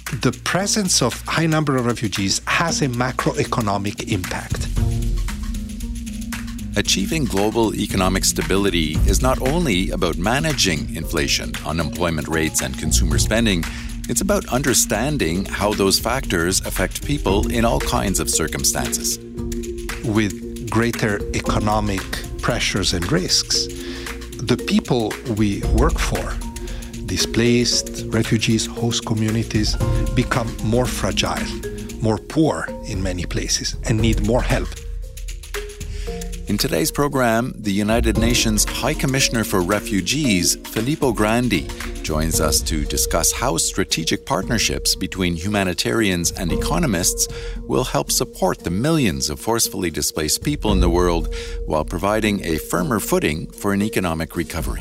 The presence of high number of refugees has a macroeconomic impact. Achieving global economic stability is not only about managing inflation, unemployment rates, and consumer spending. It's about understanding how those factors affect people in all kinds of circumstances. With greater economic pressures and risks, the people we work for, displaced, refugees, host communities, become more fragile, more poor in many places, and need more help. In today's program, the United Nations High Commissioner for Refugees, Filippo Grandi, joins us to discuss how strategic partnerships between humanitarians and economists will help support the millions of forcefully displaced people in the world while providing a firmer footing for an economic recovery.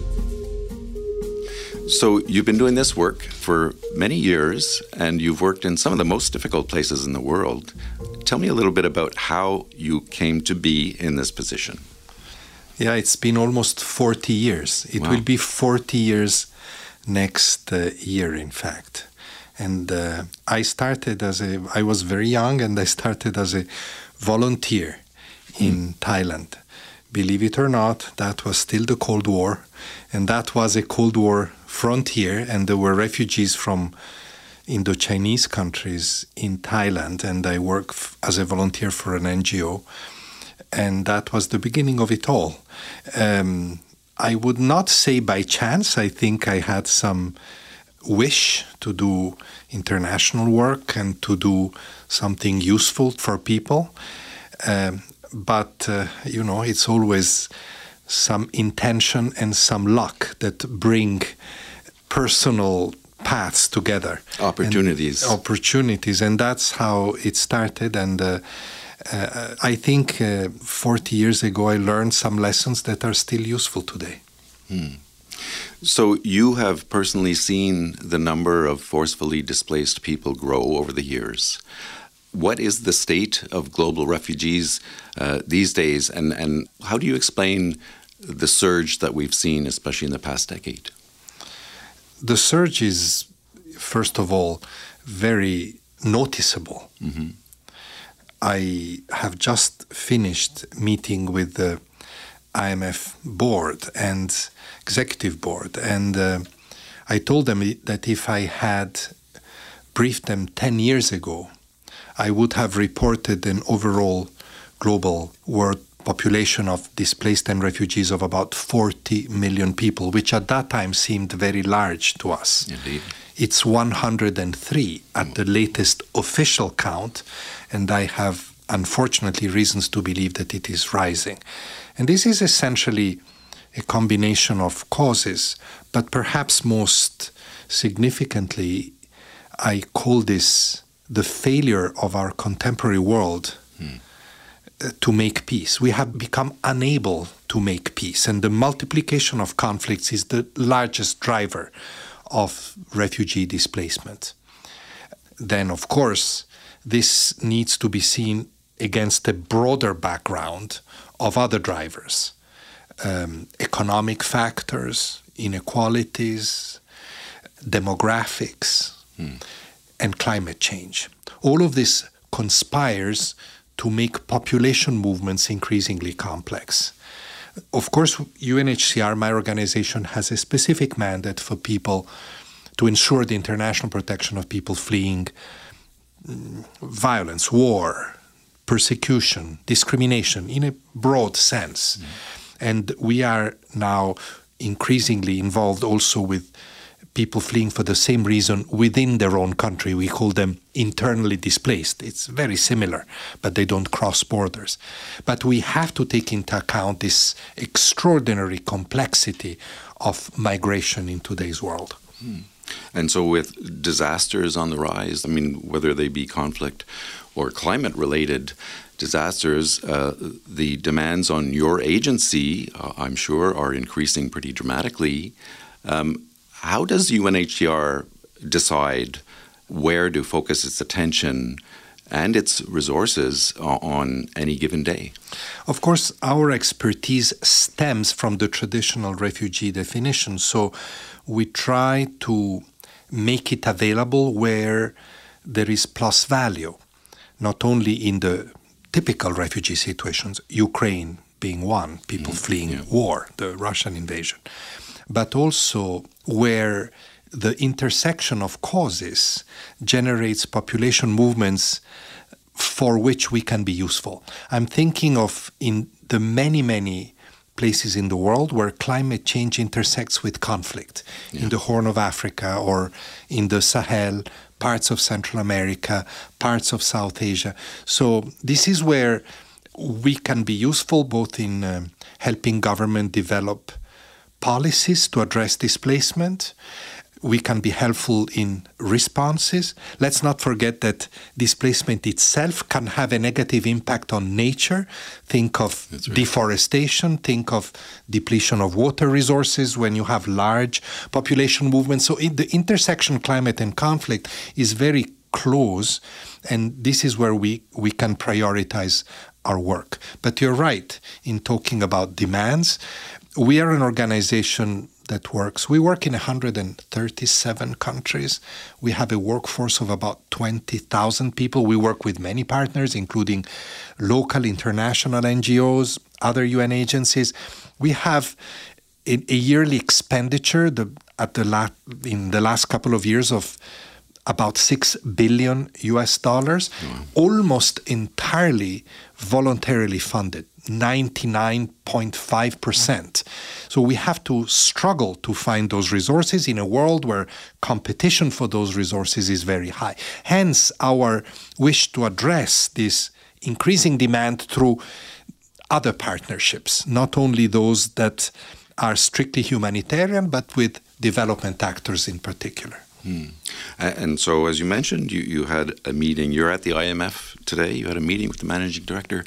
So you've been doing this work for many years, and you've worked in some of the most difficult places in the world. Tell me a little bit about how you came to be in this position. Yeah, it's been almost 40 years. It will be 40 years next year, in fact. And I was very young, and I started as a volunteer in Thailand. Believe it or not, that was still the Cold War, and that was a Cold War frontier, and there were refugees from Indo-Chinese countries in Thailand, and I worked as a volunteer for an NGO, and that was the beginning of it all. I would not say by chance. I think I had some wish to do international work and to do something useful for people. But it's always some intention and some luck that bring personal paths together. Opportunities. And that's how it started. And I think 40 years ago I learned some lessons that are still useful today. So you have personally seen the number of forcefully displaced people grow over the years. What is the state of global refugees these days, and how do you explain the surge that we've seen, especially in the past decade? The surge is, first of all, very noticeable. Mm-hmm. I have just finished meeting with the IMF board and executive board, and I told them that if I had briefed them 10 years ago, I would have reported an overall global world population of displaced and refugees of about 40 million people, which at that time seemed very large to us. Indeed. It's 103 at the latest official count, and I have unfortunately reasons to believe that it is rising. And this is essentially a combination of causes, but perhaps most significantly, I call this the failure of our contemporary world to make peace. We have become unable to make peace, and the multiplication of conflicts is the largest driver of refugee displacement. Then, of course, this needs to be seen against a broader background of other drivers, economic factors, inequalities, demographics, and climate change. All of this conspires to make population movements increasingly complex. Of course, UNHCR, my organization, has a specific mandate for people to ensure the international protection of people fleeing violence, war, persecution, discrimination in a broad sense. And we are now increasingly involved also with people fleeing for the same reason within their own country. We call them internally displaced. It's very similar, but they don't cross borders. But we have to take into account this extraordinary complexity of migration in today's world. And so with disasters on the rise, I mean, whether they be conflict or climate-related disasters, the demands on your agency, I'm sure, are increasing pretty dramatically. How does UNHCR decide where to focus its attention and its resources on any given day? Of course, our expertise stems from the traditional refugee definition, so we try to make it available where there is plus value, not only in the typical refugee situations, Ukraine being one, people fleeing war, the Russian invasion, but also where the intersection of causes generates population movements for which we can be useful. I'm thinking of in the many places in the world where climate change intersects with conflict, in the Horn of Africa or in the Sahel, parts of Central America, parts of South Asia. So this is where we can be useful both in helping government develop policies to address displacement. We can be helpful in responses. Let's not forget that displacement itself can have a negative impact on nature. Think of deforestation, think of depletion of water resources when you have large population movements. So the intersection climate and conflict is very close, and this is where we can prioritize our work. But you're right in talking about demands. We are an organization that works. We work in 137 countries. We have a workforce of about 20,000 people. We work with many partners, including local, international NGOs, other UN agencies. We have a yearly expenditure in the last couple of years of about $6 billion, almost entirely voluntarily funded, 99.5%. So we have to struggle to find those resources in a world where competition for those resources is very high. Hence, our wish to address this increasing demand through other partnerships, not only those that are strictly humanitarian, but with development actors in particular. And so, as you mentioned, you had a meeting. You're at the IMF today. You had a meeting with the managing director.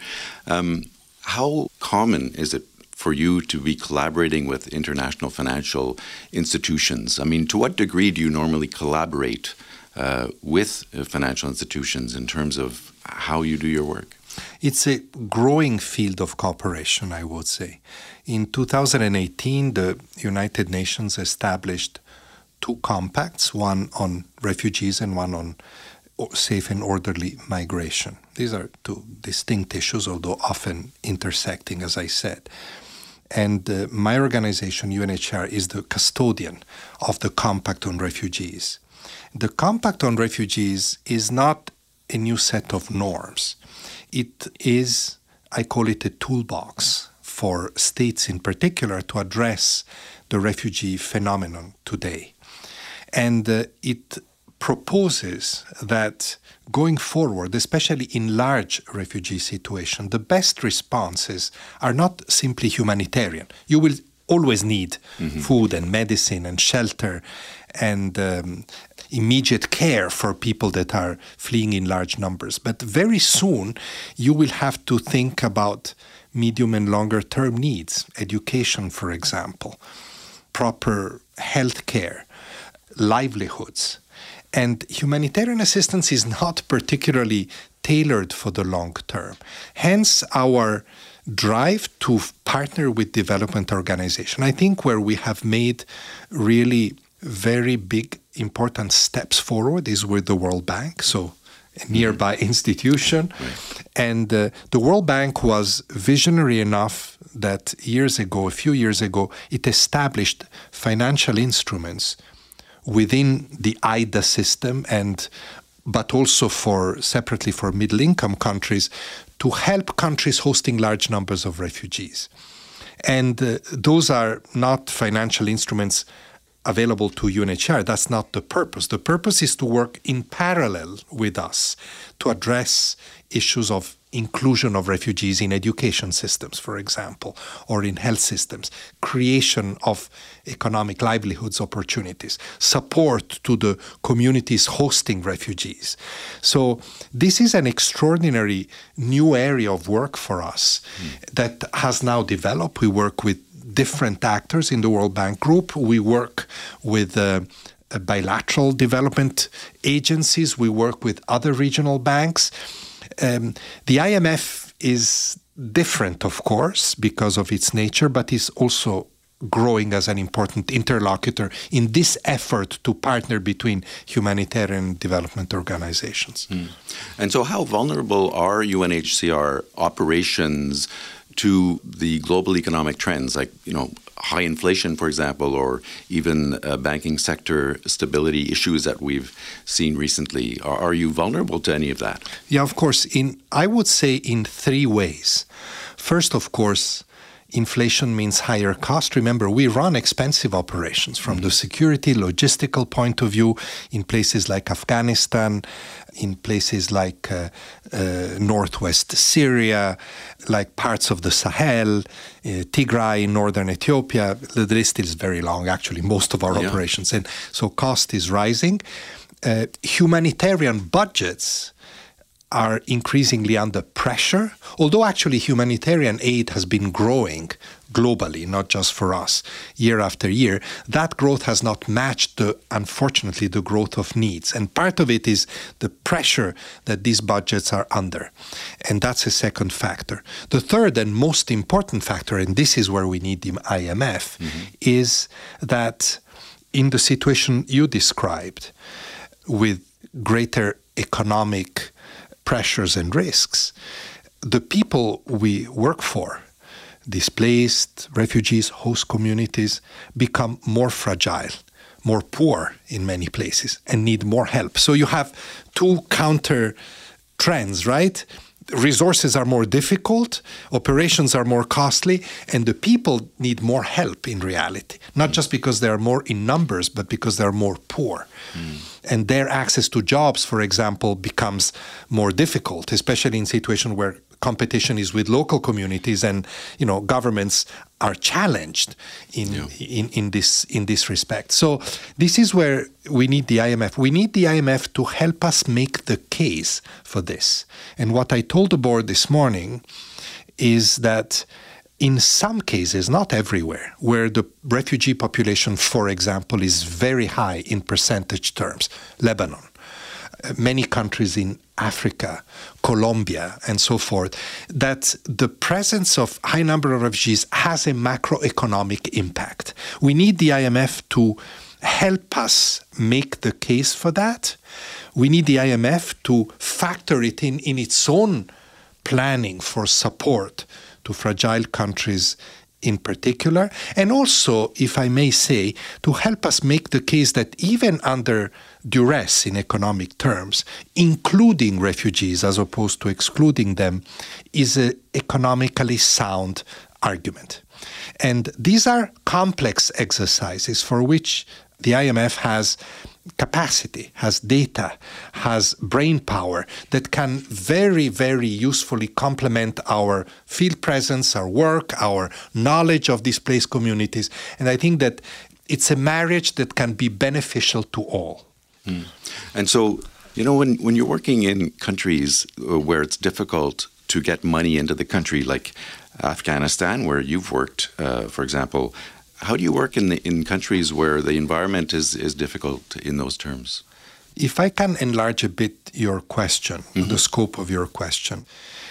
How common is it for you to be collaborating with international financial institutions? I mean, to what degree do you normally collaborate with financial institutions in terms of how you do your work? It's a growing field of cooperation, I would say. In 2018, the United Nations established 2 compacts, one on refugees and one on safe and orderly migration. These are 2 distinct issues, although often intersecting, as I said. And my organization, UNHCR, is the custodian of the Compact on Refugees. The Compact on Refugees is not a new set of norms. It is, I call it a toolbox for states in particular to address the refugee phenomenon today. And it proposes that going forward, especially in large refugee situations, the best responses are not simply humanitarian. You will always need food and medicine and shelter and immediate care for people that are fleeing in large numbers. But very soon, you will have to think about medium and longer term needs, education, for example, proper health care, livelihoods. And humanitarian assistance is not particularly tailored for the long term. Hence, our drive to partner with development organizations. I think where we have made really very big, important steps forward is with the World Bank, so a nearby institution. Right. And the World Bank was visionary enough that a few years ago, it established financial instruments within the IDA system but also separately for middle-income countries to help countries hosting large numbers of refugees. And those are not financial instruments available to UNHCR. That's not the purpose. The purpose is to work in parallel with us to address issues of inclusion of refugees in education systems, for example, or in health systems, creation of economic livelihoods opportunities, support to the communities hosting refugees. So this is an extraordinary new area of work for us that has now developed. We work with different actors in the World Bank Group. We work with bilateral development agencies. We work with other regional banks. The IMF is different, of course, because of its nature, but is also growing as an important interlocutor in this effort to partner between humanitarian and development organizations. And so how vulnerable are UNHCR operations to the global economic trends, like, high inflation, for example, or even banking sector stability issues that we've seen recently? Are you vulnerable to any of that? Yeah, of course. I would say in three ways. First, of course, inflation means higher cost. Remember, we run expensive operations from the security, logistical point of view in places like Afghanistan, in places like northwest Syria, like parts of the Sahel, Tigray in northern Ethiopia. The list is very long, actually, most of our operations. And so cost is rising. Humanitarian budgets are increasingly under pressure, although actually humanitarian aid has been growing globally, not just for us, year after year. That growth has not matched, unfortunately, the growth of needs. And part of it is the pressure that these budgets are under. And that's a second factor. The third and most important factor, and this is where we need the IMF, is that in the situation you described, with greater economic pressures and risks, the people we work for, displaced, refugees, host communities, become more fragile, more poor in many places, and need more help. So you have two counter trends, right? Resources are more difficult, operations are more costly, and the people need more help in reality, not just because they are more in numbers, but because they are more poor. And their access to jobs, for example, becomes more difficult, especially in situations where competition is with local communities and governments are challenged in this respect. So this is where we need the IMF. We need the IMF to help us make the case for this. And what I told the board this morning is that in some cases, not everywhere, where the refugee population, for example, is very high in percentage terms, Lebanon, many countries in Africa, Colombia, and so forth, that the presence of high number of refugees has a macroeconomic impact. We need the IMF to help us make the case for that. We need the IMF to factor it in its own planning for support to fragile countries in particular, and also, if I may say, to help us make the case that even under duress in economic terms, including refugees as opposed to excluding them is an economically sound argument. And these are complex exercises for which the IMF has capacity, has data, has brain power that can very, very usefully complement our field presence, our work, our knowledge of displaced communities. And I think that it's a marriage that can be beneficial to all. And so, when you're working in countries where it's difficult to get money into the country, like Afghanistan, where you've worked, for example, how do you work in countries where the environment is difficult in those terms? If I can enlarge a bit your question, the scope of your question.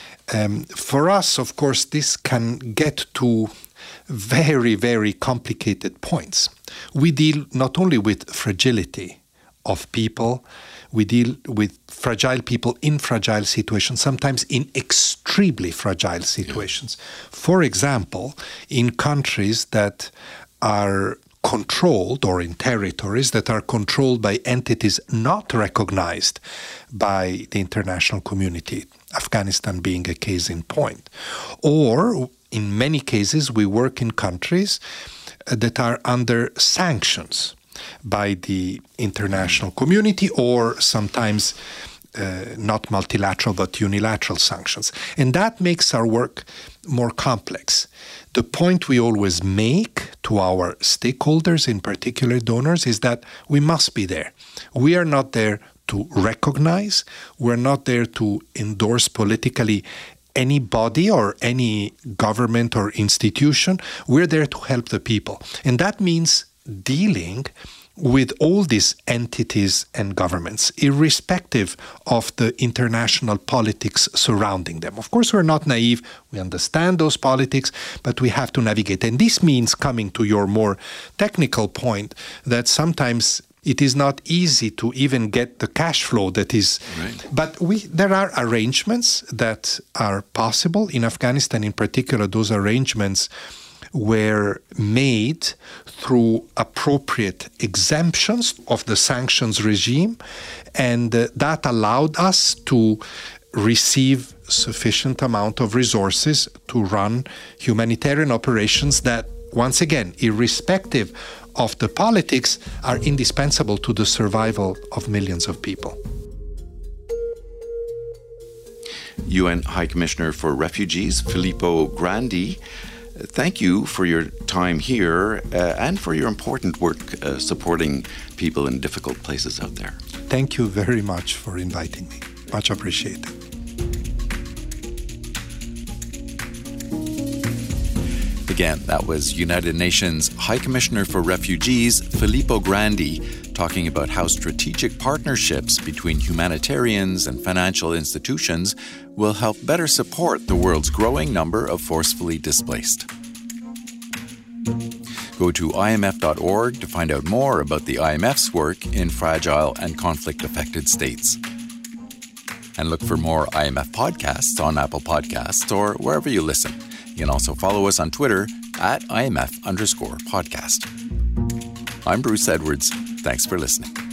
For us, of course, this can get to very, very complicated points. We deal not only with fragility of people, we deal with fragile people in fragile situations, sometimes in extremely fragile situations. For example, in countries that are controlled, or in territories that are controlled by entities not recognized by the international community, Afghanistan being a case in point. Or, in many cases, we work in countries that are under sanctions by the international community, or sometimes not multilateral but unilateral sanctions. And that makes our work more complex. The point we always make to our stakeholders, in particular donors, is that we must be there. We are not there to recognize, we're not there to endorse politically any body or any government or institution. We're there to help the people. And that means dealing with all these entities and governments, irrespective of the international politics surrounding them. Of course, we're not naive. We understand those politics, but we have to navigate. And this means, coming to your more technical point, that sometimes it is not easy to even get the cash flow that is. Right. But there are arrangements that are possible. In Afghanistan, in particular, those arrangements were made through appropriate exemptions of the sanctions regime, and that allowed us to receive sufficient amount of resources to run humanitarian operations that, once again, irrespective of the politics, are indispensable to the survival of millions of people. UN High Commissioner for Refugees, Filippo Grandi, thank you for your time here and for your important work supporting people in difficult places out there. Thank you very much for inviting me. Much appreciated. Again, that was United Nations High Commissioner for Refugees, Filippo Grandi, talking about how strategic partnerships between humanitarians and financial institutions will help better support the world's growing number of forcefully displaced. Go to imf.org to find out more about the IMF's work in fragile and conflict-affected states. And look for more IMF podcasts on Apple Podcasts or wherever you listen. You can also follow us on Twitter @IMF_podcast. I'm Bruce Edwards. Thanks for listening.